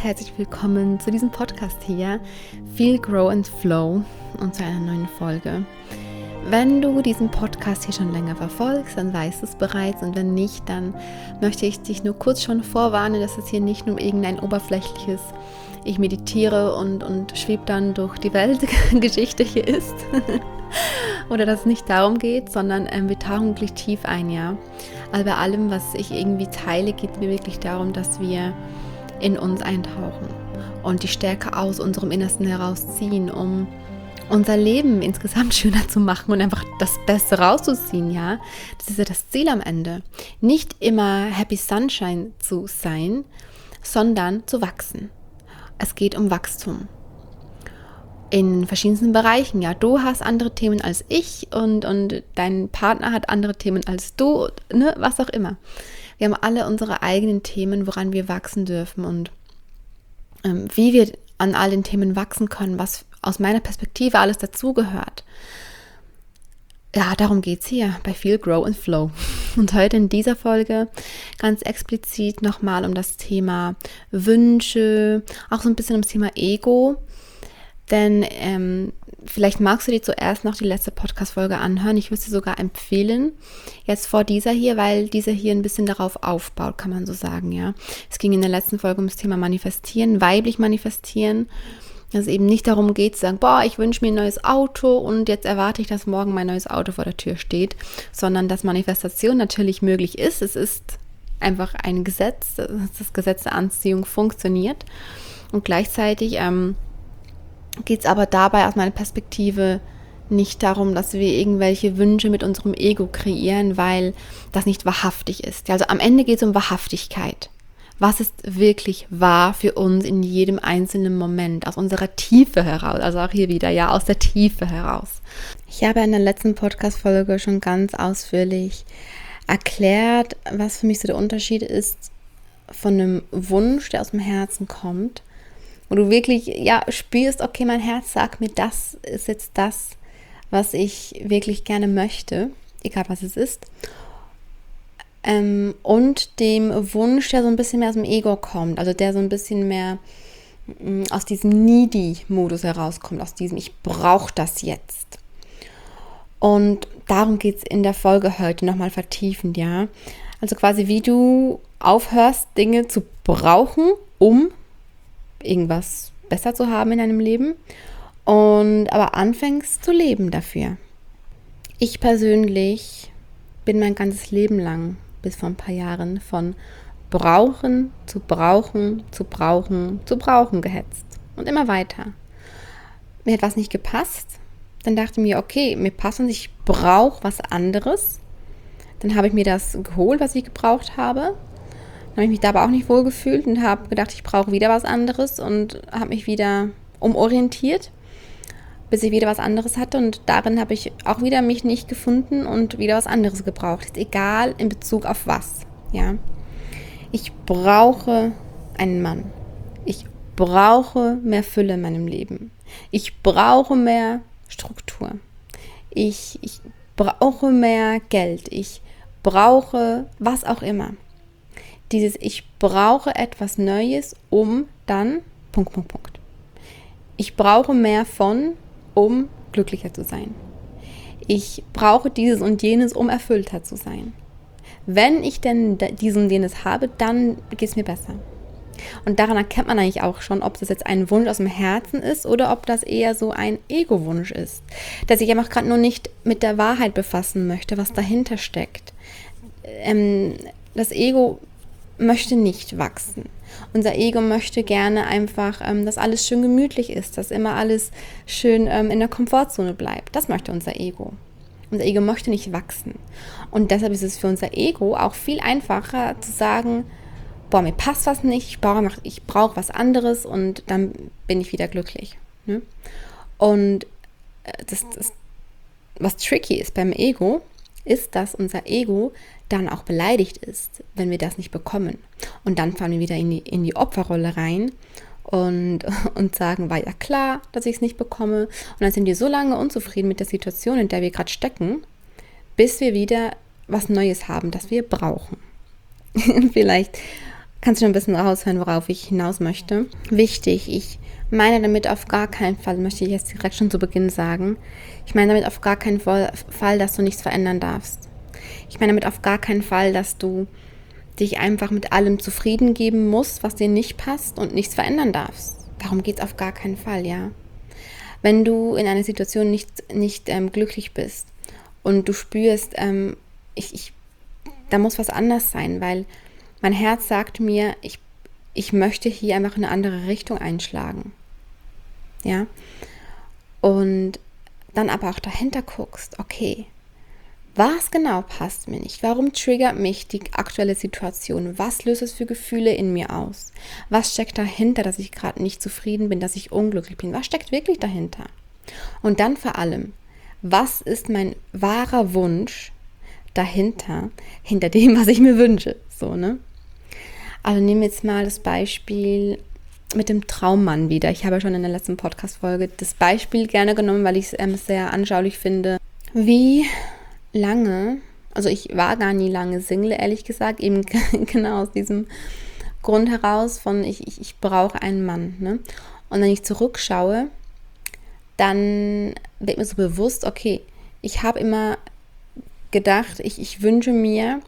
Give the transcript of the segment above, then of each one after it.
herzlich willkommen zu diesem Podcast hier, Feel, Grow and Flow, und zu einer neuen Folge. Wenn du diesen Podcast hier schon länger verfolgst, dann weißt du es bereits, und wenn nicht, dann möchte ich dich nur kurz schon vorwarnen, dass es hier nicht nur irgendein oberflächliches ich meditiere und schwebe dann durch die Welt Geschichte hier ist oder dass es nicht darum geht, sondern wir tauchen wirklich tief ein, ja. Also bei allem, was ich irgendwie teile, geht es mir wirklich darum, dass wir in uns eintauchen und die Stärke aus unserem Innersten herausziehen, um unser Leben insgesamt schöner zu machen und einfach das Beste rauszuziehen, ja. Das ist ja das Ziel am Ende. Nicht immer Happy Sunshine zu sein, sondern zu wachsen. Es geht um Wachstum. In verschiedensten Bereichen, ja. Du hast andere Themen als ich und dein Partner hat andere Themen als du, ne, was auch immer. Wir haben alle unsere eigenen Themen, woran wir wachsen dürfen, und wie wir an all den Themen wachsen können, was aus meiner Perspektive alles dazugehört. Ja, darum geht es hier bei Feel, Grow and Flow. Und heute in dieser Folge ganz explizit nochmal um das Thema Wünsche, auch so ein bisschen ums Thema Ego. Denn vielleicht magst du dir zuerst noch die letzte Podcast-Folge anhören. Ich würde sie sogar empfehlen, jetzt vor dieser hier, weil dieser hier ein bisschen darauf aufbaut, kann man so sagen, ja. Es ging in der letzten Folge ums Thema Manifestieren, weiblich manifestieren. Dass es eben nicht darum geht, zu sagen, boah, ich wünsche mir ein neues Auto und jetzt erwarte ich, dass morgen mein neues Auto vor der Tür steht, sondern dass Manifestation natürlich möglich ist. Es ist einfach ein Gesetz, das Gesetz der Anziehung funktioniert, und gleichzeitig geht es aber dabei aus meiner Perspektive nicht darum, dass wir irgendwelche Wünsche mit unserem Ego kreieren, weil das nicht wahrhaftig ist. Also am Ende geht es um Wahrhaftigkeit. Was ist wirklich wahr für uns in jedem einzelnen Moment, aus unserer Tiefe heraus, also auch hier wieder, ja, aus der Tiefe heraus. Ich habe in der letzten Podcast-Folge schon ganz ausführlich erklärt, was für mich so der Unterschied ist von einem Wunsch, der aus dem Herzen kommt, wo du wirklich, ja, spürst, okay, mein Herz sagt mir, das ist jetzt das, was ich wirklich gerne möchte, egal was es ist. Und dem Wunsch, der so ein bisschen mehr aus dem Ego kommt, also der so ein bisschen mehr aus diesem Needy-Modus herauskommt, aus diesem ich brauche das jetzt. Und darum geht es in der Folge heute nochmal vertiefend, ja. Also quasi wie du aufhörst, Dinge zu brauchen, um irgendwas besser zu haben in deinem Leben, und aber anfängst zu leben dafür. Ich persönlich bin mein ganzes Leben lang, bis vor ein paar Jahren, von brauchen zu brauchen zu brauchen zu brauchen gehetzt. Und immer weiter. Mir hat was nicht gepasst. Dann dachte ich mir, okay, mir passt und ich brauche was anderes. Dann habe ich mir das geholt, was ich gebraucht habe. Dann habe ich mich da aber auch nicht wohl gefühlt und habe gedacht, ich brauche wieder was anderes, und habe mich wieder umorientiert, bis ich wieder was anderes hatte, und darin habe ich auch wieder mich nicht gefunden und wieder was anderes gebraucht. Ist egal in Bezug auf was, ja. Ich brauche einen Mann. Ich brauche mehr Fülle in meinem Leben. Ich brauche mehr Struktur. Ich brauche mehr Geld. Ich brauche was auch immer. Dieses ich brauche etwas Neues, um dann ... Ich brauche mehr von, um glücklicher zu sein. Ich brauche dieses und jenes, um erfüllter zu sein. Wenn ich denn dieses und jenes habe, dann geht es mir besser. Und daran erkennt man eigentlich auch schon, ob das jetzt ein Wunsch aus dem Herzen ist oder ob das eher so ein Ego-Wunsch ist, der sich einfach gerade nur nicht mit der Wahrheit befassen möchte, was dahinter steckt. Das Ego möchte nicht wachsen. Unser Ego möchte gerne einfach, dass alles schön gemütlich ist, dass immer alles schön in der Komfortzone bleibt. Das möchte unser Ego. Unser Ego möchte nicht wachsen. Und deshalb ist es für unser Ego auch viel einfacher zu sagen, boah, mir passt was nicht, ich brauche was anderes, und dann bin ich wieder glücklich. Ne? Und was tricky ist beim Ego, ist, dass unser Ego dann auch beleidigt ist, wenn wir das nicht bekommen. Und dann fallen wir wieder in die Opferrolle rein und sagen, war ja klar, dass ich es nicht bekomme. Und dann sind wir so lange unzufrieden mit der Situation, in der wir gerade stecken, bis wir wieder was Neues haben, das wir brauchen. Vielleicht kannst du schon ein bisschen raushören, worauf ich hinaus möchte. Wichtig, ich meine damit auf gar keinen Fall, möchte ich jetzt direkt schon zu Beginn sagen, ich meine damit auf gar keinen Fall, dass du nichts verändern darfst. Ich meine damit auf gar keinen Fall, dass du dich einfach mit allem zufrieden geben musst, was dir nicht passt und nichts verändern darfst. Darum geht es auf gar keinen Fall, ja. Wenn du in einer Situation nicht glücklich bist und du spürst, da muss was anders sein, weil mein Herz sagt mir, ich möchte hier einfach eine andere Richtung einschlagen. Ja? Und dann aber auch dahinter guckst, okay, was genau passt mir nicht? Warum triggert mich die aktuelle Situation? Was löst es für Gefühle in mir aus? Was steckt dahinter, dass ich gerade nicht zufrieden bin, dass ich unglücklich bin? Was steckt wirklich dahinter? Und dann vor allem, was ist mein wahrer Wunsch dahinter, hinter dem, was ich mir wünsche? So, ne? Also nehmen wir jetzt mal das Beispiel mit dem Traummann wieder. Ich habe ja schon in der letzten Podcast-Folge das Beispiel gerne genommen, weil ich es sehr anschaulich finde. Wie lange, also ich war gar nie lange Single, ehrlich gesagt, eben genau aus diesem Grund heraus von ich brauche einen Mann. Ne? Und wenn ich zurückschaue, dann wird mir so bewusst, okay, ich habe immer gedacht, ich wünsche mir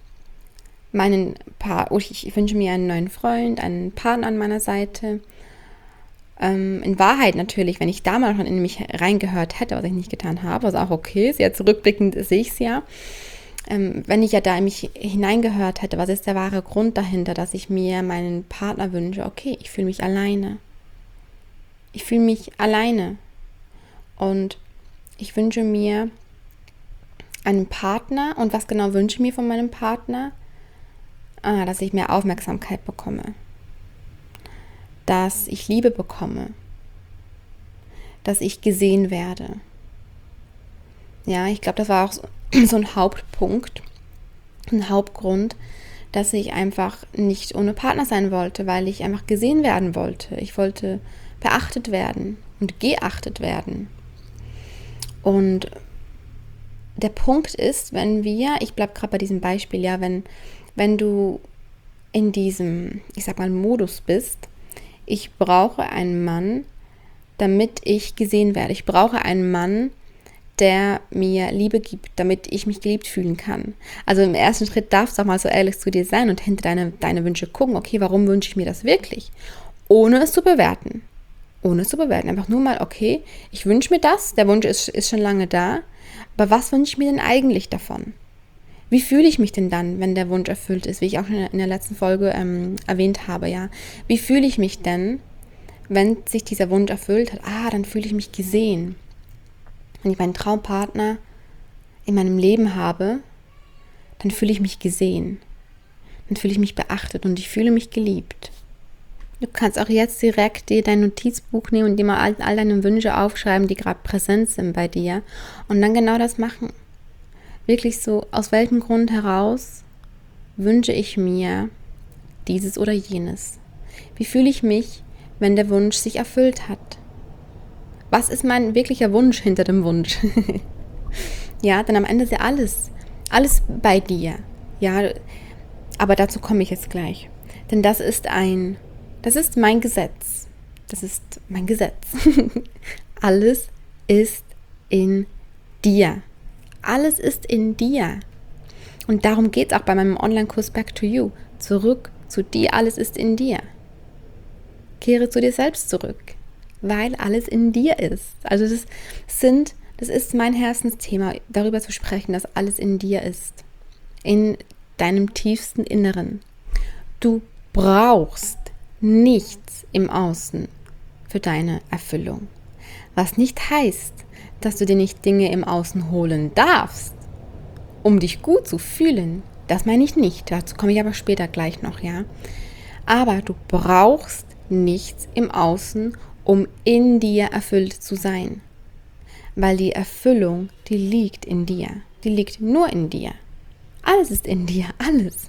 ich wünsche mir einen neuen Freund, einen Partner an meiner Seite. In Wahrheit natürlich, wenn ich damals schon in mich reingehört hätte, was ich nicht getan habe, was auch okay ist, jetzt rückblickend sehe ich es ja, wenn ich ja da in mich hineingehört hätte, was ist der wahre Grund dahinter, dass ich mir meinen Partner wünsche? Okay, ich fühle mich alleine. Ich fühle mich alleine. Und ich wünsche mir einen Partner. Und was genau wünsche ich mir von meinem Partner? Dass ich mehr Aufmerksamkeit bekomme. Dass ich Liebe bekomme. Dass ich gesehen werde. Ja, ich glaube, das war auch so ein Hauptpunkt, ein Hauptgrund, dass ich einfach nicht ohne Partner sein wollte, weil ich einfach gesehen werden wollte. Ich wollte beachtet werden und geachtet werden. Und der Punkt ist, ich bleibe gerade bei diesem Beispiel, ja, wenn du in diesem, ich sag mal, Modus bist, ich brauche einen Mann, damit ich gesehen werde. Ich brauche einen Mann, der mir Liebe gibt, damit ich mich geliebt fühlen kann. Also im ersten Schritt darfst du auch mal so ehrlich zu dir sein und hinter deine Wünsche gucken, okay, warum wünsche ich mir das wirklich? Ohne es zu bewerten. Einfach nur mal, okay, ich wünsche mir das, der Wunsch ist schon lange da, aber was wünsche ich mir denn eigentlich davon? Wie fühle ich mich denn dann, wenn der Wunsch erfüllt ist, wie ich auch schon in der letzten Folge erwähnt habe, ja? Wie fühle ich mich denn, wenn sich dieser Wunsch erfüllt hat? Dann fühle ich mich gesehen. Wenn ich meinen Traumpartner in meinem Leben habe, dann fühle ich mich gesehen. Dann fühle ich mich beachtet und ich fühle mich geliebt. Du kannst auch jetzt direkt dir dein Notizbuch nehmen und dir mal all deine Wünsche aufschreiben, die gerade präsent sind bei dir und dann genau das machen. Wirklich so, aus welchem Grund heraus wünsche ich mir dieses oder jenes? Wie fühle ich mich, wenn der Wunsch sich erfüllt hat? Was ist mein wirklicher Wunsch hinter dem Wunsch? Ja, denn am Ende ist ja alles bei dir. Ja, aber dazu komme ich jetzt gleich. Denn das ist mein Gesetz. Das ist mein Gesetz. Alles ist in dir. Alles ist in dir. Und darum geht es auch bei meinem Online-Kurs Back to You. Zurück zu dir, alles ist in dir. Kehre zu dir selbst zurück, weil alles in dir ist. Also das ist mein Herzensthema, darüber zu sprechen, dass alles in dir ist. In deinem tiefsten Inneren. Du brauchst nichts im Außen für deine Erfüllung. Was nicht heißt, dass du dir nicht Dinge im Außen holen darfst, um dich gut zu fühlen. Das meine ich nicht. Dazu komme ich aber später gleich noch, ja. Aber du brauchst nichts im Außen, um in dir erfüllt zu sein. Weil die Erfüllung, die liegt in dir. Die liegt nur in dir. Alles ist in dir, alles.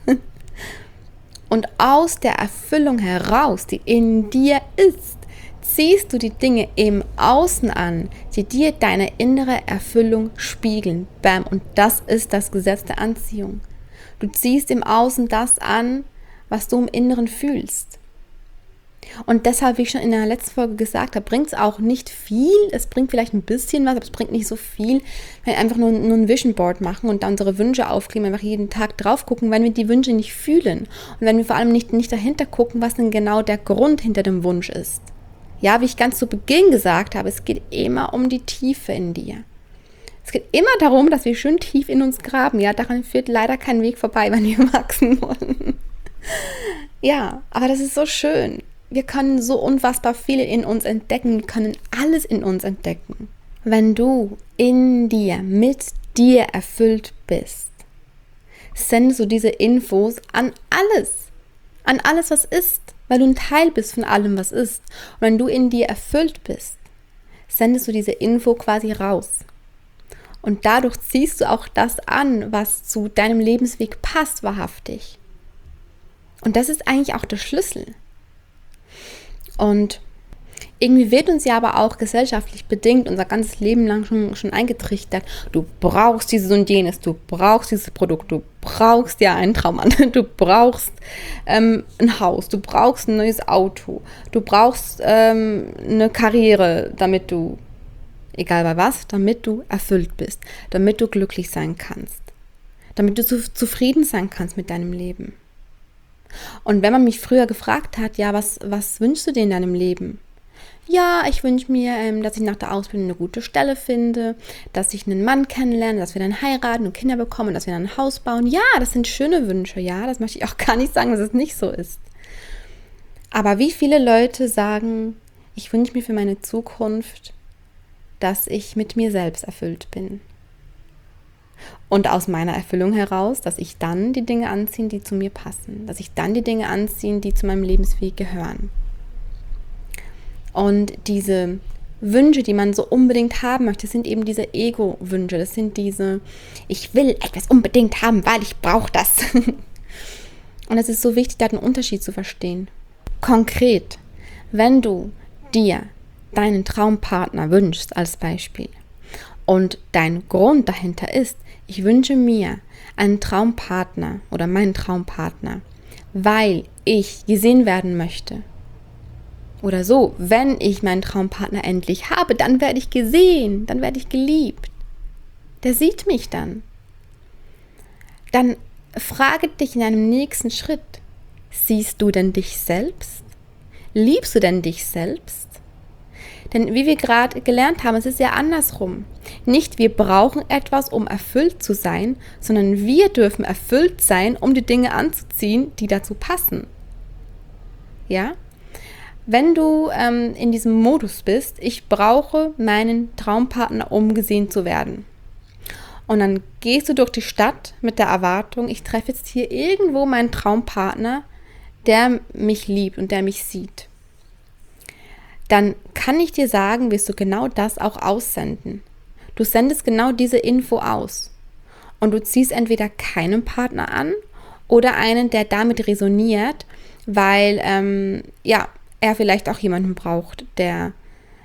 Und aus der Erfüllung heraus, die in dir ist, ziehst du die Dinge im Außen an, die dir deine innere Erfüllung spiegeln. Bam. Und das ist das Gesetz der Anziehung. Du ziehst im Außen das an, was du im Inneren fühlst. Und deshalb, wie ich schon in der letzten Folge gesagt habe, bringt es auch nicht viel. Es bringt vielleicht ein bisschen was, aber es bringt nicht so viel, wenn wir einfach nur ein Vision Board machen und da unsere Wünsche aufkleben, einfach jeden Tag drauf gucken, wenn wir die Wünsche nicht fühlen. Und wenn wir vor allem nicht dahinter gucken, was denn genau der Grund hinter dem Wunsch ist. Ja, wie ich ganz zu Beginn gesagt habe, es geht immer um die Tiefe in dir. Es geht immer darum, dass wir schön tief in uns graben. Ja, daran führt leider kein Weg vorbei, wenn wir wachsen wollen. Ja, aber das ist so schön. Wir können so unfassbar viel in uns entdecken, wir können alles in uns entdecken. Wenn du in dir, mit dir erfüllt bist, sendest du diese Infos an alles, was ist, weil du ein Teil bist von allem, was ist. Und wenn du in dir erfüllt bist, sendest du diese Info quasi raus. Und dadurch ziehst du auch das an, was zu deinem Lebensweg passt, wahrhaftig. Und das ist eigentlich auch der Schlüssel. Und irgendwie wird uns ja aber auch gesellschaftlich bedingt unser ganzes Leben lang schon eingetrichtert. Du brauchst dieses und jenes, du brauchst dieses Produkt, du brauchst ja einen Traummann, du brauchst ein Haus, du brauchst ein neues Auto, du brauchst eine Karriere, damit du, egal bei was, damit du erfüllt bist, damit du glücklich sein kannst, damit du zufrieden sein kannst mit deinem Leben. Und wenn man mich früher gefragt hat, ja, was wünschst du dir in deinem Leben? Ja, ich wünsche mir, dass ich nach der Ausbildung eine gute Stelle finde, dass ich einen Mann kennenlerne, dass wir dann heiraten und Kinder bekommen, dass wir dann ein Haus bauen. Ja, das sind schöne Wünsche, ja, das möchte ich auch gar nicht sagen, dass es nicht so ist. Aber wie viele Leute sagen, ich wünsche mir für meine Zukunft, dass ich mit mir selbst erfüllt bin. Und aus meiner Erfüllung heraus, dass ich dann die Dinge anziehe, die zu mir passen. Dass ich dann die Dinge anziehe, die zu meinem Lebensweg gehören. Und diese Wünsche, die man so unbedingt haben möchte, sind eben diese Ego-Wünsche. Das sind diese, ich will etwas unbedingt haben, weil ich brauche das. Und es ist so wichtig, da den Unterschied zu verstehen. Konkret, wenn du dir deinen Traumpartner wünschst, als Beispiel, und dein Grund dahinter ist, ich wünsche mir einen Traumpartner oder meinen Traumpartner, weil ich gesehen werden möchte. Oder so, wenn ich meinen Traumpartner endlich habe, dann werde ich gesehen, dann werde ich geliebt. Der sieht mich dann. Dann frage dich in einem nächsten Schritt, siehst du denn dich selbst? Liebst du denn dich selbst? Denn wie wir gerade gelernt haben, es ist ja andersrum. Nicht wir brauchen etwas, um erfüllt zu sein, sondern wir dürfen erfüllt sein, um die Dinge anzuziehen, die dazu passen. Ja? Wenn du in diesem Modus bist, ich brauche meinen Traumpartner, um gesehen zu werden. Und dann gehst du durch die Stadt mit der Erwartung, ich treffe jetzt hier irgendwo meinen Traumpartner, der mich liebt und der mich sieht. Dann kann ich dir sagen, wirst du genau das auch aussenden. Du sendest genau diese Info aus. Und du ziehst entweder keinen Partner an oder einen, der damit resoniert, weil er vielleicht auch jemanden braucht, der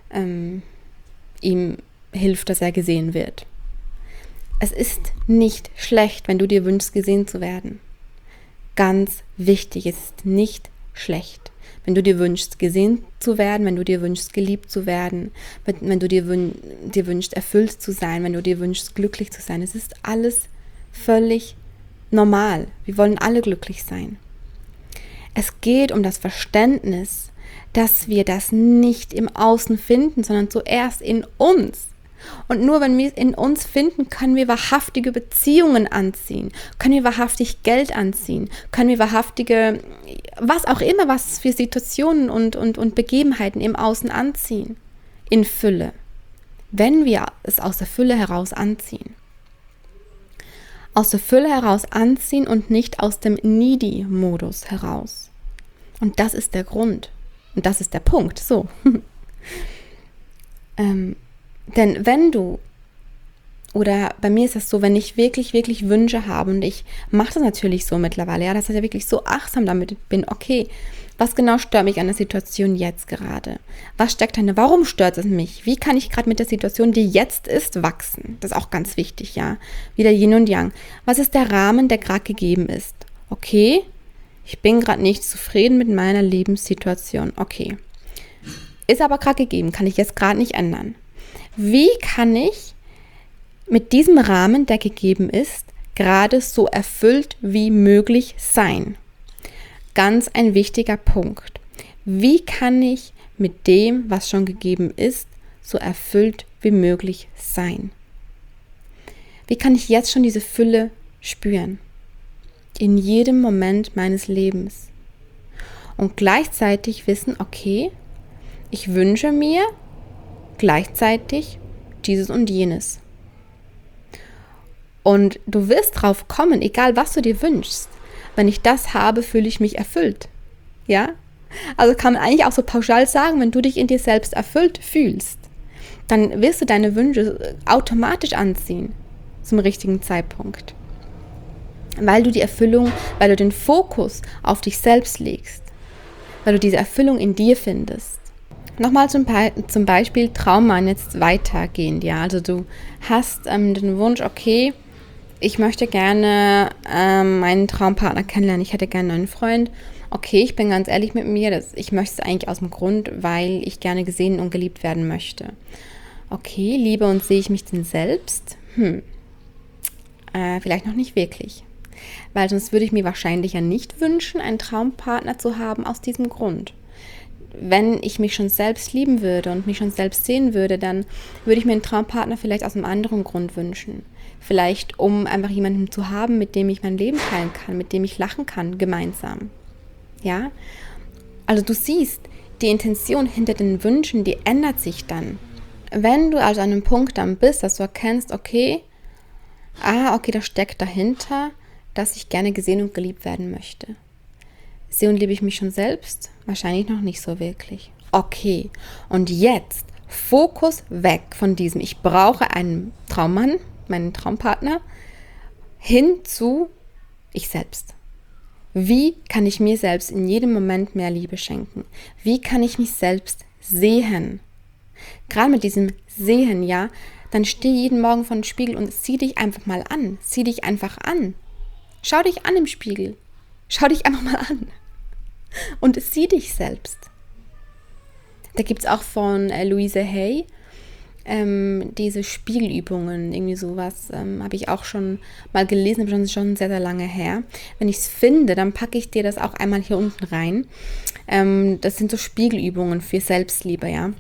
ihm hilft, dass er gesehen wird. Es ist nicht schlecht, wenn du dir wünschst, gesehen zu werden. Ganz wichtig, es ist nicht schlecht. Wenn du dir wünschst, gesehen zu werden, wenn du dir wünschst, geliebt zu werden, wenn du dir wünschst, erfüllt zu sein, wenn du dir wünschst, glücklich zu sein. Es ist alles völlig normal. Wir wollen alle glücklich sein. Es geht um das Verständnis, dass wir das nicht im Außen finden, sondern zuerst in uns. Und nur wenn wir es in uns finden, können wir wahrhaftige Beziehungen anziehen, können wir wahrhaftig Geld anziehen, können wir wahrhaftige, was auch immer, was für Situationen und Begebenheiten im Außen anziehen, in Fülle, wenn wir es aus der Fülle heraus anziehen. Aus der Fülle heraus anziehen und nicht aus dem Needy-Modus heraus. Und das ist der Grund. Und das ist der Punkt. So. Denn wenn du, oder bei mir ist das so, wenn ich wirklich, wirklich Wünsche habe und ich mache das natürlich so mittlerweile, ja, dass ich wirklich so achtsam damit bin, okay, was genau stört mich an der Situation jetzt gerade? Was steckt dahinter? Warum stört es mich? Wie kann ich gerade mit der Situation, die jetzt ist, wachsen? Das ist auch ganz wichtig, ja. Wieder Yin und Yang. Was ist der Rahmen, der gerade gegeben ist? Okay, ich bin gerade nicht zufrieden mit meiner Lebenssituation. Okay, ist aber gerade gegeben, kann ich jetzt gerade nicht ändern. Wie kann ich mit diesem Rahmen, der gegeben ist, gerade so erfüllt wie möglich sein? Ganz ein wichtiger Punkt. Wie kann ich mit dem, was schon gegeben ist, so erfüllt wie möglich sein? Wie kann ich jetzt schon diese Fülle spüren? In jedem Moment meines Lebens. Und gleichzeitig wissen, okay, ich wünsche mir gleichzeitig dieses und jenes. Und du wirst drauf kommen, egal was du dir wünschst. Wenn ich das habe, fühle ich mich erfüllt. Ja? Also kann man eigentlich auch so pauschal sagen, wenn du dich in dir selbst erfüllt fühlst, dann wirst du deine Wünsche automatisch anziehen zum richtigen Zeitpunkt. Weil du die Erfüllung, weil du den Fokus auf dich selbst legst, weil du diese Erfüllung in dir findest. Nochmal zum Beispiel Traummann jetzt weitergehend, ja, also du hast den Wunsch, okay, ich möchte gerne meinen Traumpartner kennenlernen, ich hätte gerne einen Freund. Okay, ich bin ganz ehrlich mit mir, ich möchte es eigentlich aus dem Grund, weil ich gerne gesehen und geliebt werden möchte. Okay, liebe und sehe ich mich denn selbst? Vielleicht noch nicht wirklich. Weil sonst würde ich mir wahrscheinlich ja nicht wünschen, einen Traumpartner zu haben aus diesem Grund. Wenn ich mich schon selbst lieben würde und mich schon selbst sehen würde, dann würde ich mir einen Traumpartner vielleicht aus einem anderen Grund wünschen. Vielleicht, um einfach jemanden zu haben, mit dem ich mein Leben teilen kann, mit dem ich lachen kann, gemeinsam. Ja? Also du siehst, die Intention hinter den Wünschen, die ändert sich dann. Wenn du also an einem Punkt dann bist, dass du erkennst, okay, das steckt dahinter, dass ich gerne gesehen und geliebt werden möchte. Sehe und liebe ich mich schon selbst? Wahrscheinlich noch nicht so wirklich. Okay, und jetzt Fokus weg von diesem, ich brauche einen Traummann, meinen Traumpartner, hin zu ich selbst. Wie kann ich mir selbst in jedem Moment mehr Liebe schenken? Wie kann ich mich selbst sehen? Gerade mit diesem Sehen, ja, dann steh jeden Morgen vor dem Spiegel und sieh dich einfach mal an. Sieh dich einfach an. Schau dich an im Spiegel. Schau dich einfach mal an. Und sieh dich selbst. Da gibt es auch von Louise Hay diese Spiegelübungen, irgendwie sowas, habe ich auch schon mal gelesen, aber schon sehr, sehr lange her. Wenn ich es finde, dann packe ich dir das auch einmal hier unten rein. Das sind so Spiegelübungen für Selbstliebe, ja.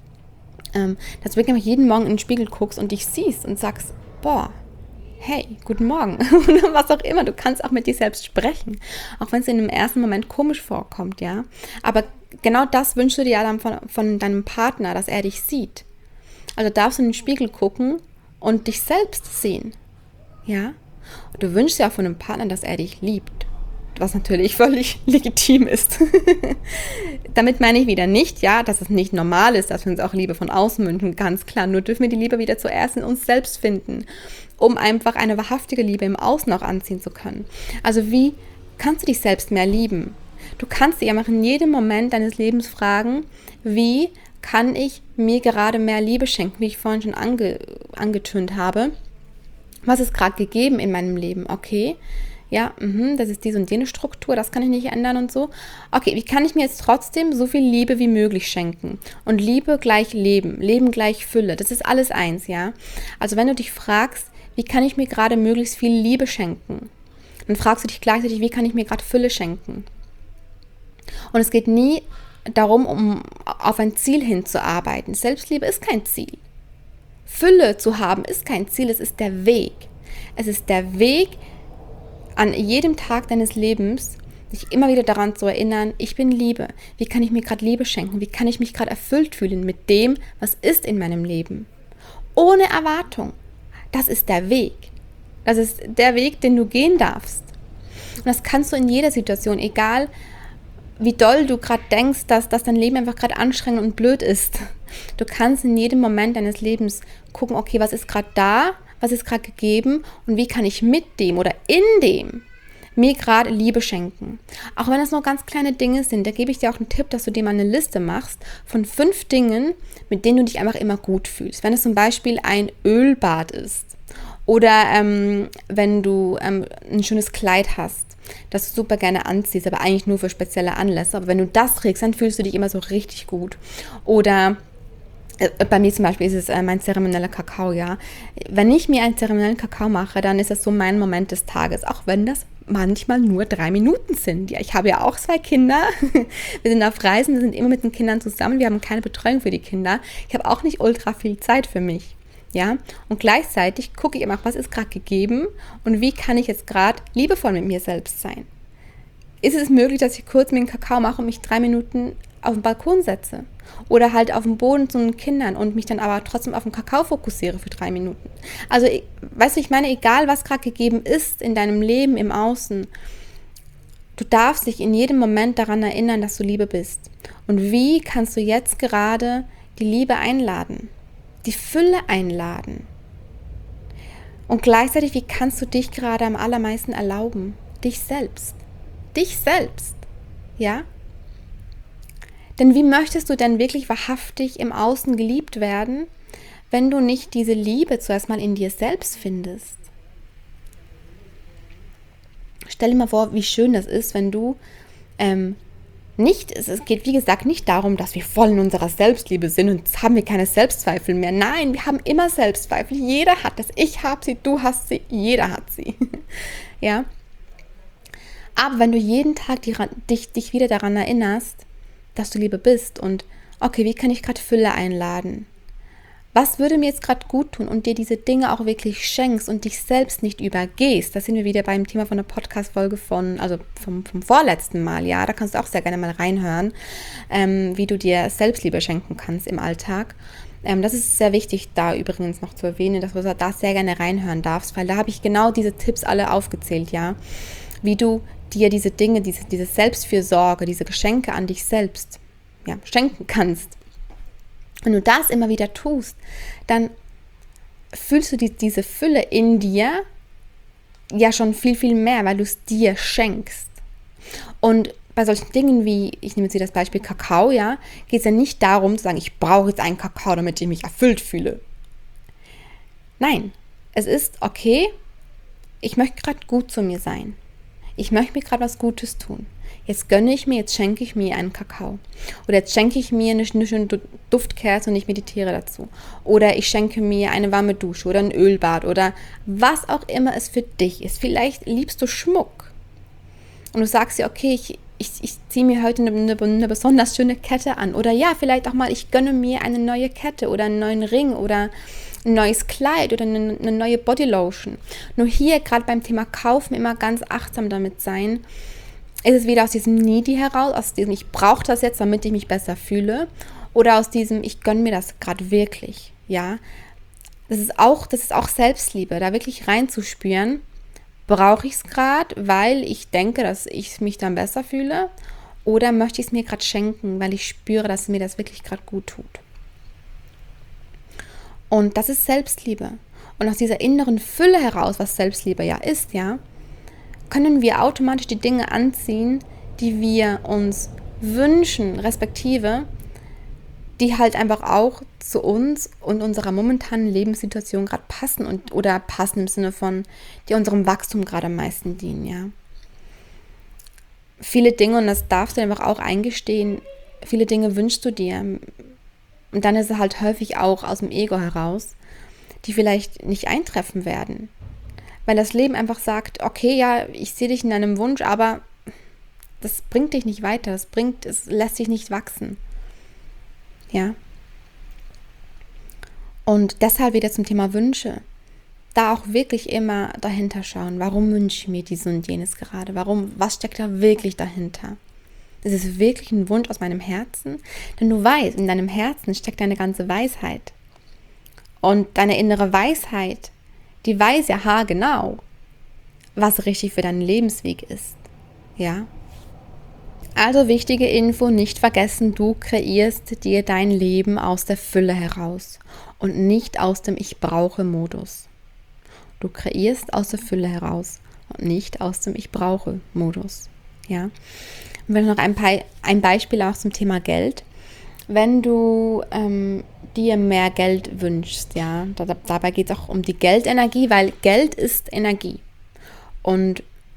Dass du wirklich jeden Morgen in den Spiegel guckst und dich siehst und sagst, boah, hey, guten Morgen, oder was auch immer. Du kannst auch mit dir selbst sprechen, auch wenn es in dem ersten Moment komisch vorkommt, ja. Aber genau das wünschst du dir ja dann von deinem Partner, dass er dich sieht. Also darfst du in den Spiegel gucken und dich selbst sehen, ja. Und du wünschst ja auch von einem Partner, dass er dich liebt, was natürlich völlig legitim ist. Damit meine ich wieder nicht, ja, dass es nicht normal ist, dass wir uns auch Liebe von außen wünschen, ganz klar. Nur dürfen wir die Liebe wieder zuerst in uns selbst finden, um einfach eine wahrhaftige Liebe im Außen auch anziehen zu können. Also wie kannst du dich selbst mehr lieben? Du kannst dich einfach in jedem Moment deines Lebens fragen, wie kann ich mir gerade mehr Liebe schenken, wie ich vorhin schon angetönt habe. Was ist gerade gegeben in meinem Leben? Okay, ja, das ist diese und jene Struktur, das kann ich nicht ändern und so. Okay, wie kann ich mir jetzt trotzdem so viel Liebe wie möglich schenken? Und Liebe gleich Leben, Leben gleich Fülle, das ist alles eins, ja. Also wenn du dich fragst, wie kann ich mir gerade möglichst viel Liebe schenken? Dann fragst du dich gleichzeitig, wie kann ich mir gerade Fülle schenken? Und es geht nie darum, um auf ein Ziel hinzuarbeiten. Selbstliebe ist kein Ziel. Fülle zu haben ist kein Ziel, es ist der Weg. Es ist der Weg, an jedem Tag deines Lebens dich immer wieder daran zu erinnern, ich bin Liebe. Wie kann ich mir gerade Liebe schenken? Wie kann ich mich gerade erfüllt fühlen mit dem, was ist in meinem Leben? Ohne Erwartung. Das ist der Weg. Das ist der Weg, den du gehen darfst. Und das kannst du in jeder Situation, egal wie doll du gerade denkst, dass dein Leben einfach gerade anstrengend und blöd ist. Du kannst in jedem Moment deines Lebens gucken, okay, was ist gerade da, was ist gerade gegeben und wie kann ich mit dem oder in dem mir gerade Liebe schenken. Auch wenn es nur ganz kleine Dinge sind, da gebe ich dir auch einen Tipp, dass du dir mal eine Liste machst von 5 Dingen, mit denen du dich einfach immer gut fühlst. Wenn es zum Beispiel ein Ölbad ist oder wenn du ein schönes Kleid hast das du super gerne anziehst, aber eigentlich nur für spezielle Anlässe. Aber wenn du das trägst, dann fühlst du dich immer so richtig gut. Oder bei mir zum Beispiel ist es mein zeremonieller Kakao, ja. Wenn ich mir einen zeremoniellen Kakao mache, dann ist das so mein Moment des Tages, auch wenn das manchmal nur 3 Minuten sind. Ja, ich habe ja auch 2 Kinder. Wir sind auf Reisen, wir sind immer mit den Kindern zusammen. Wir haben keine Betreuung für die Kinder. Ich habe auch nicht ultra viel Zeit für mich. Ja, und gleichzeitig gucke ich immer, was ist gerade gegeben und wie kann ich jetzt gerade liebevoll mit mir selbst sein. Ist es möglich, dass ich kurz mir einen Kakao mache und mich 3 Minuten auf den Balkon setze? Oder halt auf dem Boden zu den Kindern und mich dann aber trotzdem auf den Kakao fokussiere für 3 Minuten. Also, weißt du, ich meine, egal was gerade gegeben ist in deinem Leben, im Außen, du darfst dich in jedem Moment daran erinnern, dass du Liebe bist. Und wie kannst du jetzt gerade die Liebe einladen? Die Fülle einladen? Und gleichzeitig, wie kannst du dich gerade am allermeisten erlauben? Dich selbst. Dich selbst. Ja? Denn wie möchtest du denn wirklich wahrhaftig im Außen geliebt werden, wenn du nicht diese Liebe zuerst mal in dir selbst findest? Stell dir mal vor, wie schön das ist, wenn du es geht wie gesagt nicht darum, dass wir voll in unserer Selbstliebe sind und jetzt haben wir keine Selbstzweifel mehr. Nein, wir haben immer Selbstzweifel. Jeder hat das. Ich habe sie, du hast sie, jeder hat sie. Ja? Aber wenn du jeden Tag dich wieder daran erinnerst, dass du Liebe bist und okay, wie kann ich gerade Fülle einladen? Was würde mir jetzt gerade gut tun und dir diese Dinge auch wirklich schenkst und dich selbst nicht übergehst? Da sind wir wieder beim Thema von der Podcast-Folge vom vorletzten Mal, ja, da kannst du auch sehr gerne mal reinhören, wie du dir Selbstliebe schenken kannst im Alltag. Das ist sehr wichtig, da übrigens noch zu erwähnen, dass du da sehr gerne reinhören darfst, weil da habe ich genau diese Tipps alle aufgezählt, ja, wie du dir diese Dinge, diese Selbstfürsorge, diese Geschenke an dich selbst, ja, schenken kannst. Wenn du das immer wieder tust, dann fühlst du diese Fülle in dir ja schon viel, viel mehr, weil du es dir schenkst. Und bei solchen Dingen wie, ich nehme jetzt hier das Beispiel Kakao, ja, geht es ja nicht darum zu sagen, ich brauche jetzt einen Kakao, damit ich mich erfüllt fühle. Nein, es ist okay, ich möchte gerade gut zu mir sein. Ich möchte mir gerade was Gutes tun. Jetzt gönne ich mir, jetzt schenke ich mir einen Kakao. Oder jetzt schenke ich mir eine schöne Duftkerze und ich meditiere dazu. Oder ich schenke mir eine warme Dusche oder ein Ölbad oder was auch immer es für dich ist. Vielleicht liebst du Schmuck. Und du sagst dir, okay, ich ziehe mir heute eine besonders schöne Kette an. Oder ja, vielleicht auch mal, ich gönne mir eine neue Kette oder einen neuen Ring oder ein neues Kleid oder eine neue Bodylotion. Nur hier, gerade beim Thema Kaufen, immer ganz achtsam damit sein, ist es wieder aus diesem Needy heraus, aus diesem ich brauche das jetzt, damit ich mich besser fühle, oder aus diesem ich gönne mir das gerade wirklich, ja. Das ist auch Selbstliebe, da wirklich reinzuspüren, brauche ich es gerade, weil ich denke, dass ich mich dann besser fühle, oder möchte ich es mir gerade schenken, weil ich spüre, dass mir das wirklich gerade gut tut. Und das ist Selbstliebe. Und aus dieser inneren Fülle heraus, was Selbstliebe ja ist, ja, können wir automatisch die Dinge anziehen, die wir uns wünschen, respektive, die halt einfach auch zu uns und unserer momentanen Lebenssituation gerade passen oder passen im Sinne von, die unserem Wachstum gerade am meisten dienen, ja. Viele Dinge, und das darfst du einfach auch eingestehen, viele Dinge wünschst du dir. Und dann ist es halt häufig auch aus dem Ego heraus, die vielleicht nicht eintreffen werden. Weil das Leben einfach sagt, okay, ja, ich sehe dich in deinem Wunsch, aber das bringt dich nicht weiter, es lässt dich nicht wachsen. Ja. Und deshalb wieder zum Thema Wünsche. Da auch wirklich immer dahinter schauen, warum wünsche ich mir dies und jenes gerade? Was steckt da wirklich dahinter? Ist es wirklich ein Wunsch aus meinem Herzen? Denn du weißt, in deinem Herzen steckt deine ganze Weisheit. Und deine innere Weisheit, die weiß ja haargenau, was richtig für deinen Lebensweg ist. Ja? Also wichtige Info, nicht vergessen, du kreierst dir dein Leben aus der Fülle heraus und nicht aus dem Ich brauche Modus. Du kreierst aus der Fülle heraus und nicht aus dem Ich brauche Modus. Ja? Und wenn noch ein Beispiel auch zum Thema Geld. Wenn du dir mehr Geld wünschst, ja, dabei geht es auch um die Geldenergie, weil Geld ist Energie. Und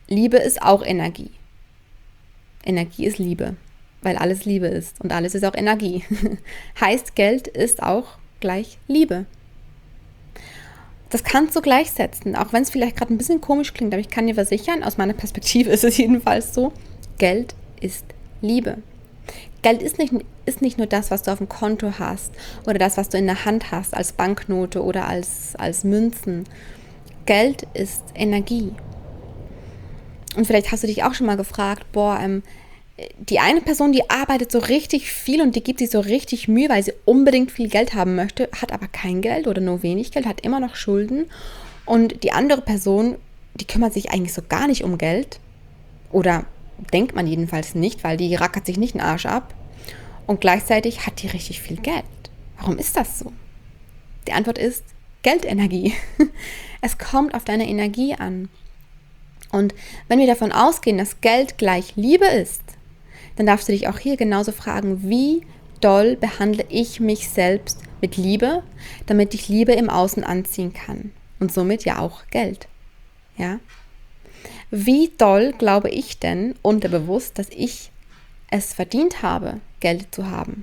Liebe ist auch Energie. Energie ist Liebe, weil alles Liebe ist und alles ist auch Energie. Heißt, Geld ist auch gleich Liebe. Das kannst du gleichsetzen, auch wenn es vielleicht gerade ein bisschen komisch klingt, aber ich kann dir versichern, aus meiner Perspektive ist es jedenfalls so, Geld ist Liebe. Geld ist nicht nur das, was du auf dem Konto hast oder das, was du in der Hand hast als Banknote oder als Münzen. Geld ist Energie. Und vielleicht hast du dich auch schon mal gefragt, die eine Person, die arbeitet so richtig viel und die gibt sich so richtig Mühe, weil sie unbedingt viel Geld haben möchte, hat aber kein Geld oder nur wenig Geld, hat immer noch Schulden. Und die andere Person, die kümmert sich eigentlich so gar nicht um Geld. Oder denkt man jedenfalls nicht, weil die rackert sich nicht den Arsch ab. Und gleichzeitig hat die richtig viel Geld. Warum ist das so? Die Antwort ist Geldenergie. Es kommt auf deine Energie an. Und wenn wir davon ausgehen, dass Geld gleich Liebe ist, dann darfst du dich auch hier genauso fragen, wie doll behandle ich mich selbst mit Liebe, damit ich Liebe im Außen anziehen kann und somit ja auch Geld. Ja? Wie doll glaube ich denn unterbewusst, dass ich es verdient habe, Geld zu haben?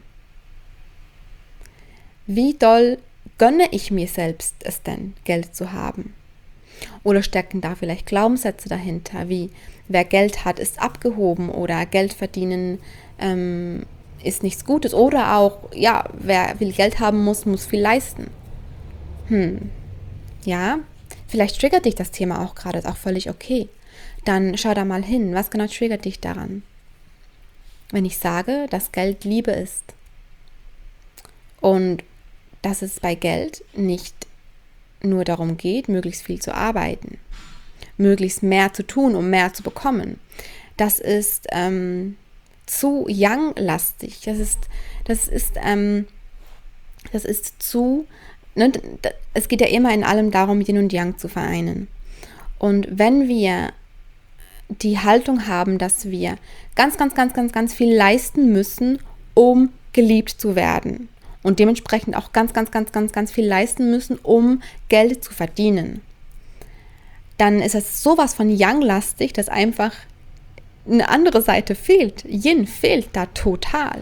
Wie doll gönne ich mir selbst es denn, Geld zu haben? Oder stecken da vielleicht Glaubenssätze dahinter, wie wer Geld hat, ist abgehoben oder Geld verdienen ist nichts Gutes oder auch, ja, wer viel Geld haben muss, muss viel leisten. Ja, vielleicht triggert dich das Thema auch gerade, ist auch völlig okay. Dann schau da mal hin, was genau triggert dich daran? Wenn ich sage, dass Geld Liebe ist und dass es bei Geld nicht nur darum geht, möglichst viel zu arbeiten, möglichst mehr zu tun, um mehr zu bekommen. Das ist zu Yang-lastig. Das ist zu, ne, es geht ja immer in allem darum, Yin und Yang zu vereinen. Und wenn wir die Haltung haben, dass wir ganz viel leisten müssen, um geliebt zu werden, und dementsprechend auch ganz viel leisten müssen, um Geld zu verdienen, dann ist es sowas von Yang-lastig, dass einfach eine andere Seite fehlt. Yin fehlt da total.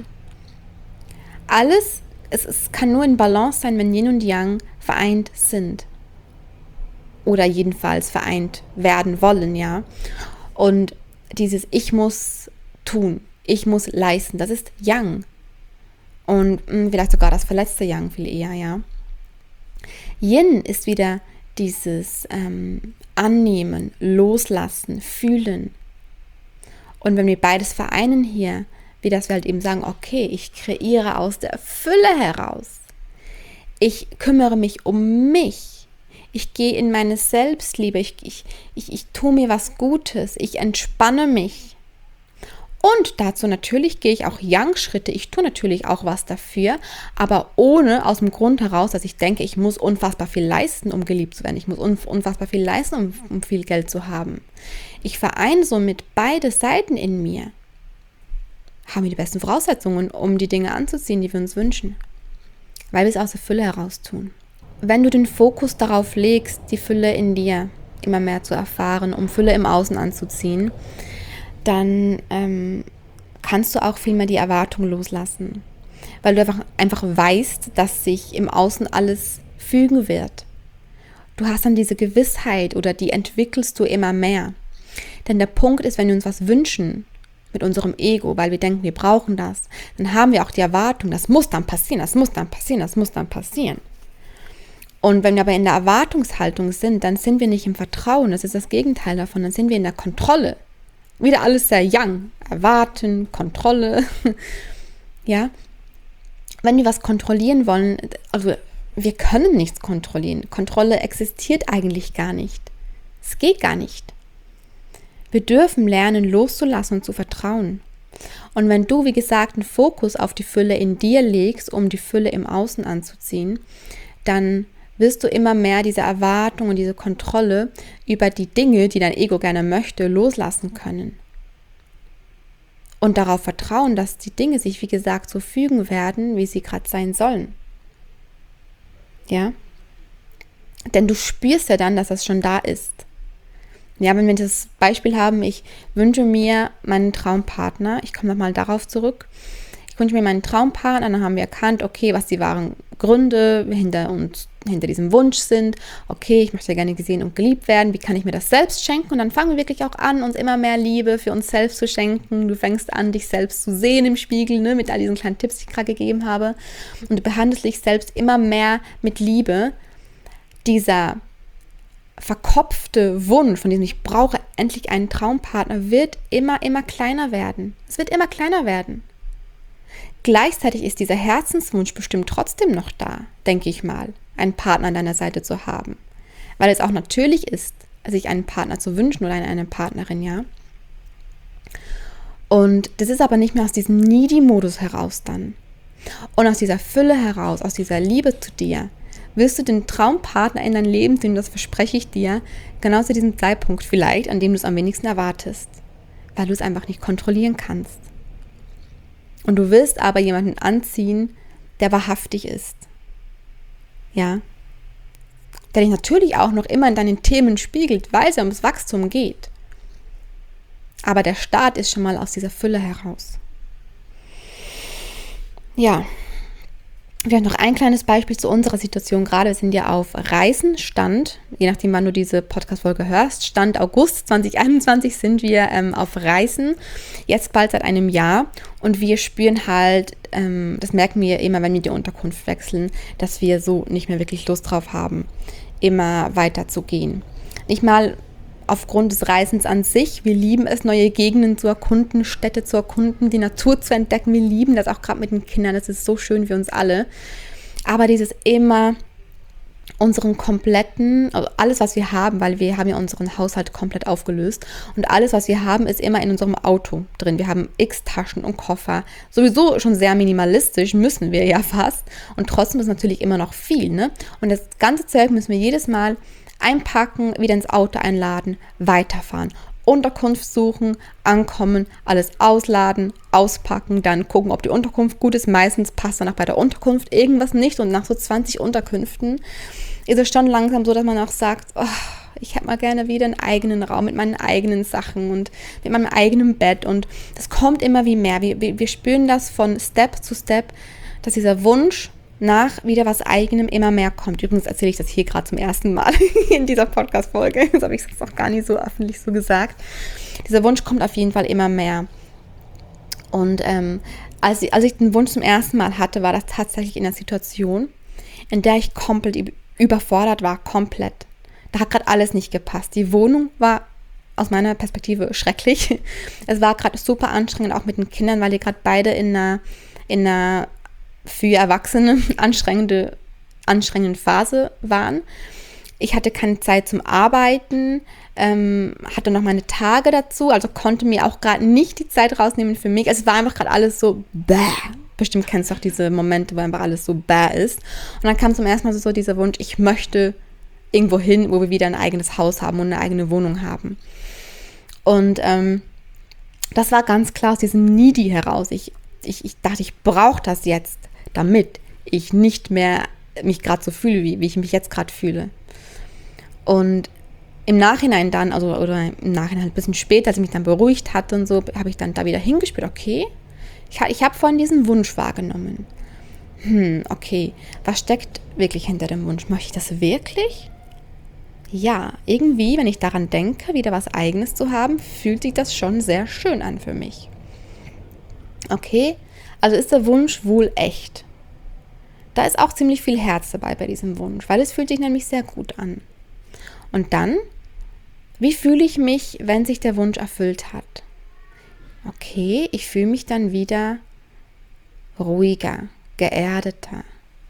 Es kann nur in Balance sein, wenn Yin und Yang vereint sind. Oder jedenfalls vereint werden wollen, ja. Und dieses Ich muss tun, ich muss leisten, das ist Yang. Und vielleicht sogar das verletzte Yang viel eher, ja. Yin ist wieder dieses Annehmen, Loslassen, Fühlen. Und wenn wir beides vereinen hier, wie das wir halt eben sagen, okay, ich kreiere aus der Fülle heraus. Ich kümmere mich um mich. Ich gehe in meine Selbstliebe. Ich tue mir was Gutes. Ich entspanne mich. Und dazu natürlich gehe ich auch Yang-Schritte. Ich tue natürlich auch was dafür, aber ohne aus dem Grund heraus, dass ich denke, ich muss unfassbar viel leisten, um geliebt zu werden. Ich muss unfassbar viel leisten, um viel Geld zu haben. Ich vereine somit beide Seiten in mir. Haben wir die besten Voraussetzungen, um die Dinge anzuziehen, die wir uns wünschen. Weil wir es aus der Fülle heraus tun. Wenn du den Fokus darauf legst, die Fülle in dir immer mehr zu erfahren, um Fülle im Außen anzuziehen, dann kannst du auch viel mehr die Erwartung loslassen. Weil du einfach weißt, dass sich im Außen alles fügen wird. Du hast dann diese Gewissheit oder die entwickelst du immer mehr. Denn der Punkt ist, wenn wir uns was wünschen mit unserem Ego, weil wir denken, wir brauchen das, dann haben wir auch die Erwartung, das muss dann passieren, das muss dann passieren, das muss dann passieren. Und wenn wir aber in der Erwartungshaltung sind, dann sind wir nicht im Vertrauen, das ist das Gegenteil davon, dann sind wir in der Kontrolle. Wieder alles sehr Yang, erwarten, Kontrolle, ja. Wenn wir was kontrollieren wollen, also wir können nichts kontrollieren. Kontrolle existiert eigentlich gar nicht. Es geht gar nicht. Wir dürfen lernen, loszulassen und zu vertrauen. Und wenn du, wie gesagt, einen Fokus auf die Fülle in dir legst, um die Fülle im Außen anzuziehen, dann wirst du immer mehr diese Erwartung und diese Kontrolle über die Dinge, die dein Ego gerne möchte, loslassen können. Und darauf vertrauen, dass die Dinge sich, wie gesagt, so fügen werden, wie sie gerade sein sollen. Ja? Denn du spürst ja dann, dass das schon da ist. Ja, wenn wir das Beispiel haben, ich wünsche mir meinen Traumpartner, ich komme nochmal darauf zurück, ich wünsche mir meinen Traumpartner, dann haben wir erkannt, okay, was die wahren Gründe hinter diesem Wunsch sind. Okay, ich möchte gerne gesehen und geliebt werden. Wie kann ich mir das selbst schenken? Und dann fangen wir wirklich auch an, uns immer mehr Liebe für uns selbst zu schenken. Du fängst an, dich selbst zu sehen im Spiegel, ne, mit all diesen kleinen Tipps, die ich gerade gegeben habe. Und du behandelst dich selbst immer mehr mit Liebe. Dieser verkopfte Wunsch, von diesem ich brauche endlich einen Traumpartner, wird immer kleiner werden. Es wird immer kleiner werden. Gleichzeitig ist dieser Herzenswunsch bestimmt trotzdem noch da, denke ich mal, einen Partner an deiner Seite zu haben. Weil es auch natürlich ist, sich einen Partner zu wünschen oder eine Partnerin, ja. Und das ist aber nicht mehr aus diesem Needy-Modus heraus dann. Und aus dieser Fülle heraus, aus dieser Liebe zu dir, wirst du den Traumpartner in dein Leben ziehen, das verspreche ich dir, genau zu diesem Zeitpunkt vielleicht, an dem du es am wenigsten erwartest, weil du es einfach nicht kontrollieren kannst. Und du willst aber jemanden anziehen, der wahrhaftig ist. Ja. Der dich natürlich auch noch immer in deinen Themen spiegelt, weil es ja ums Wachstum geht. Aber der Start ist schon mal aus dieser Fülle heraus. Ja. Wir haben noch ein kleines Beispiel zu unserer Situation gerade. Wir sind ja auf Reisen, je nachdem wann du diese Podcast-Folge hörst, Stand August 2021 sind wir auf Reisen, jetzt bald seit einem Jahr und wir spüren halt, das merken wir immer, wenn wir die Unterkunft wechseln, dass wir so nicht mehr wirklich Lust drauf haben, immer weiter zu gehen. Nicht mal aufgrund des Reisens an sich. Wir lieben es, neue Gegenden zu erkunden, Städte zu erkunden, die Natur zu entdecken. Wir lieben das auch gerade mit den Kindern. Das ist so schön für uns alle. Aber dieses immer unseren kompletten, also alles, was wir haben, weil wir haben ja unseren Haushalt komplett aufgelöst und alles, was wir haben, ist immer in unserem Auto drin. Wir haben x Taschen und Koffer. Sowieso schon sehr minimalistisch, müssen wir ja fast. Und trotzdem ist natürlich immer noch viel, ne? Und das ganze Zeug müssen wir jedes Mal einpacken, wieder ins Auto einladen, weiterfahren, Unterkunft suchen, ankommen, alles ausladen, auspacken, dann gucken, ob die Unterkunft gut ist. Meistens passt dann auch bei der Unterkunft irgendwas nicht und nach so 20 Unterkünften ist es schon langsam so, dass man auch sagt, oh, ich hätte mal gerne wieder einen eigenen Raum mit meinen eigenen Sachen und mit meinem eigenen Bett und das kommt immer wie mehr. Wir spüren das von Step zu Step, dass dieser Wunsch nach wieder was Eigenem immer mehr kommt. Übrigens erzähle ich das hier gerade zum ersten Mal in dieser Podcast-Folge. Das habe ich jetzt auch gar nicht so öffentlich so gesagt. Dieser Wunsch kommt auf jeden Fall immer mehr. Und als ich den Wunsch zum ersten Mal hatte, war das tatsächlich in einer Situation, in der ich komplett überfordert war, komplett. Da hat gerade alles nicht gepasst. Die Wohnung war aus meiner Perspektive schrecklich. Es war gerade super anstrengend, auch mit den Kindern, weil die gerade beide in einer für Erwachsene anstrengenden Phase waren. Ich hatte keine Zeit zum Arbeiten, hatte noch meine Tage dazu, also konnte mir auch gerade nicht die Zeit rausnehmen für mich. Es war einfach gerade alles so bäh. Bestimmt kennst du auch diese Momente, wo einfach alles so bäh ist. Und dann kam zum ersten Mal so dieser Wunsch, ich möchte irgendwo hin, wo wir wieder ein eigenes Haus haben und eine eigene Wohnung haben. Und das war ganz klar aus diesem Needy heraus. Ich dachte, ich brauche das jetzt, damit ich nicht mehr mich gerade so fühle, wie ich mich jetzt gerade fühle. Und im Nachhinein dann, oder im Nachhinein ein bisschen später, als ich mich dann beruhigt hatte und so, habe ich dann da wieder hingespürt, okay, ich habe vorhin diesen Wunsch wahrgenommen. Okay, was steckt wirklich hinter dem Wunsch? Möchte ich das wirklich? Ja, irgendwie, wenn ich daran denke, wieder was Eigenes zu haben, fühlt sich das schon sehr schön an für mich. Okay, also ist der Wunsch wohl echt. Da ist auch ziemlich viel Herz dabei bei diesem Wunsch, weil es fühlt sich nämlich sehr gut an. Und dann, wie fühle ich mich, wenn sich der Wunsch erfüllt hat? Okay, ich fühle mich dann wieder ruhiger, geerdeter.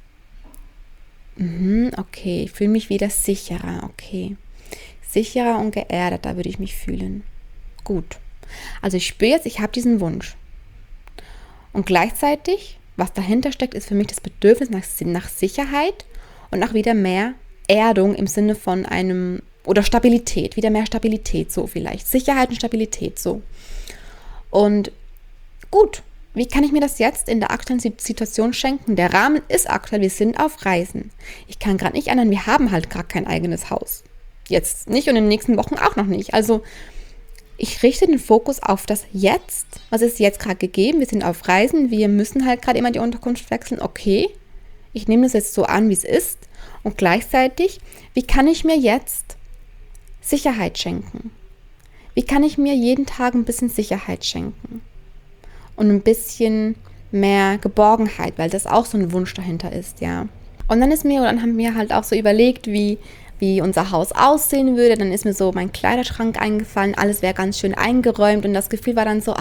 Okay, ich fühle mich wieder sicherer, okay. Sicherer und geerdeter würde ich mich fühlen. Gut, also ich spüre jetzt, ich habe diesen Wunsch. Und gleichzeitig, was dahinter steckt, ist für mich das Bedürfnis nach Sicherheit und nach wieder mehr Erdung im Sinne von oder Stabilität, wieder mehr Stabilität, so vielleicht. Sicherheit und Stabilität, so. Und gut, wie kann ich mir das jetzt in der aktuellen Situation schenken? Der Rahmen ist aktuell, wir sind auf Reisen. Ich kann gerade nicht ändern, wir haben halt gar kein eigenes Haus. jetzt nicht und in den nächsten Wochen auch noch nicht. Also ich richte den Fokus auf das Jetzt. Was ist jetzt gerade gegeben? Wir sind auf Reisen. Wir müssen halt gerade immer die Unterkunft wechseln. Okay, ich nehme das jetzt so an, wie es ist. Und gleichzeitig, wie kann ich mir jetzt Sicherheit schenken? Wie kann ich mir jeden Tag ein bisschen Sicherheit schenken? Und ein bisschen mehr Geborgenheit, weil das auch so ein Wunsch dahinter ist, ja. Und dann haben wir halt auch so überlegt, wie unser Haus aussehen würde. Dann ist mir so mein Kleiderschrank eingefallen, alles wäre ganz schön eingeräumt und das Gefühl war dann so,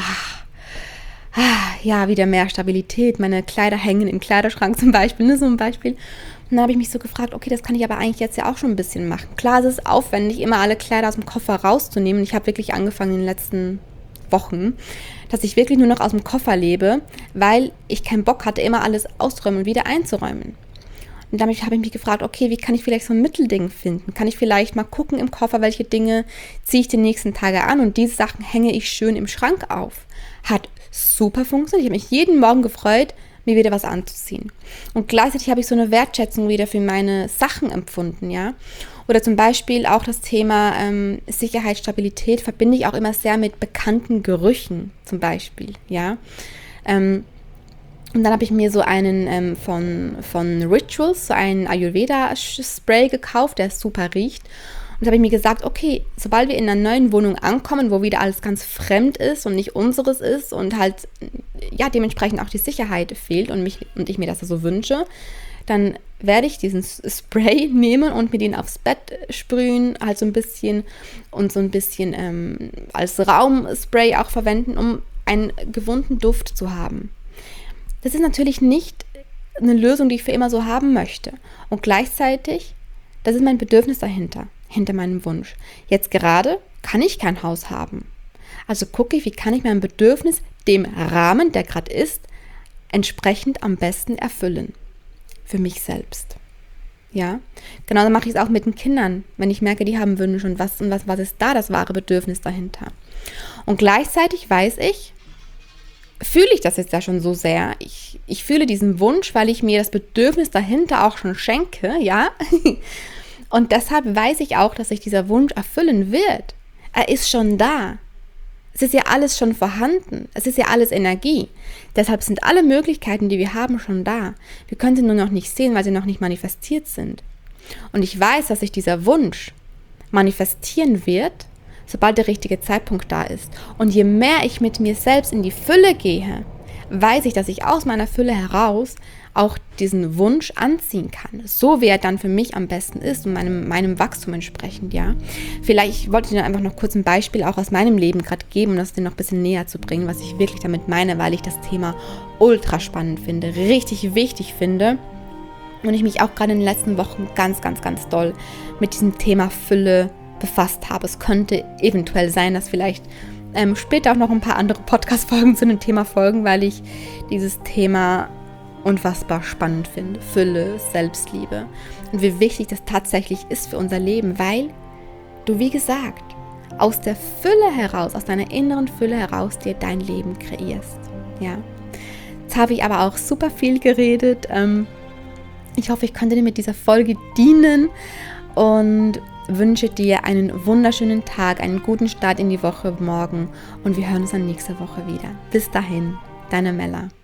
ja, wieder mehr Stabilität. Meine Kleider hängen im Kleiderschrank zum Beispiel, ne, so ein Beispiel. Und dann habe ich mich so gefragt, okay, das kann ich aber eigentlich jetzt ja auch schon ein bisschen machen. Klar, es ist aufwendig, immer alle Kleider aus dem Koffer rauszunehmen. Ich habe wirklich angefangen in den letzten Wochen, dass ich wirklich nur noch aus dem Koffer lebe, weil ich keinen Bock hatte, immer alles auszuräumen und wieder einzuräumen. Und damit habe ich mich gefragt, okay, wie kann ich vielleicht so ein Mittelding finden? Kann ich vielleicht mal gucken im Koffer, welche Dinge ziehe ich die nächsten Tage an und diese Sachen hänge ich schön im Schrank auf. Hat super funktioniert. Ich habe mich jeden Morgen gefreut, mir wieder was anzuziehen. Und gleichzeitig habe ich so eine Wertschätzung wieder für meine Sachen empfunden, ja. Oder zum Beispiel auch das Thema Sicherheit, Stabilität verbinde ich auch immer sehr mit bekannten Gerüchen zum Beispiel, ja. Und dann habe ich mir so einen von Rituals, so einen Ayurveda-Spray gekauft, der super riecht. Und da habe ich mir gesagt, okay, sobald wir in einer neuen Wohnung ankommen, wo wieder alles ganz fremd ist und nicht unseres ist und halt ja dementsprechend auch die Sicherheit fehlt und ich mir das so wünsche, dann werde ich diesen Spray nehmen und mir den aufs Bett sprühen, halt so ein bisschen und so ein bisschen als Raumspray auch verwenden, um einen gewohnten Duft zu haben. Das ist natürlich nicht eine Lösung, die ich für immer so haben möchte. Und gleichzeitig, das ist mein Bedürfnis dahinter, hinter meinem Wunsch. Jetzt gerade kann ich kein Haus haben. Also gucke ich, wie kann ich mein Bedürfnis dem Rahmen, der gerade ist, entsprechend am besten erfüllen. Für mich selbst. Ja, genauso mache ich es auch mit den Kindern, wenn ich merke, die haben Wünsche und was ist da das wahre Bedürfnis dahinter. Und gleichzeitig fühle ich das jetzt ja schon so sehr. Ich fühle diesen Wunsch, weil ich mir das Bedürfnis dahinter auch schon schenke, ja. Und deshalb weiß ich auch, dass sich dieser Wunsch erfüllen wird. Er ist schon da. Es ist ja alles schon vorhanden. Es ist ja alles Energie. Deshalb sind alle Möglichkeiten, die wir haben, schon da. Wir können sie nur noch nicht sehen, weil sie noch nicht manifestiert sind. Und ich weiß, dass sich dieser Wunsch manifestieren wird, sobald der richtige Zeitpunkt da ist. Und je mehr ich mit mir selbst in die Fülle gehe, weiß ich, dass ich aus meiner Fülle heraus auch diesen Wunsch anziehen kann. So wie er dann für mich am besten ist und meinem Wachstum entsprechend, ja. Vielleicht wollte ich dir einfach noch kurz ein Beispiel auch aus meinem Leben gerade geben, um das dir noch ein bisschen näher zu bringen, was ich wirklich damit meine, weil ich das Thema ultra spannend finde, richtig wichtig finde und ich mich auch gerade in den letzten Wochen ganz, ganz, ganz doll mit diesem Thema Fülle befasst habe. Es könnte eventuell sein, dass vielleicht später auch noch ein paar andere Podcast-Folgen zu dem Thema folgen, weil ich dieses Thema unfassbar spannend finde. Fülle, Selbstliebe und wie wichtig das tatsächlich ist für unser Leben, weil du, wie gesagt, aus der Fülle heraus, aus deiner inneren Fülle heraus dir dein Leben kreierst. Ja. Jetzt habe ich aber auch super viel geredet. Ich hoffe, ich konnte dir mit dieser Folge dienen und wünsche dir einen wunderschönen Tag, einen guten Start in die Woche morgen und wir hören uns dann nächste Woche wieder. Bis dahin, deine Mella.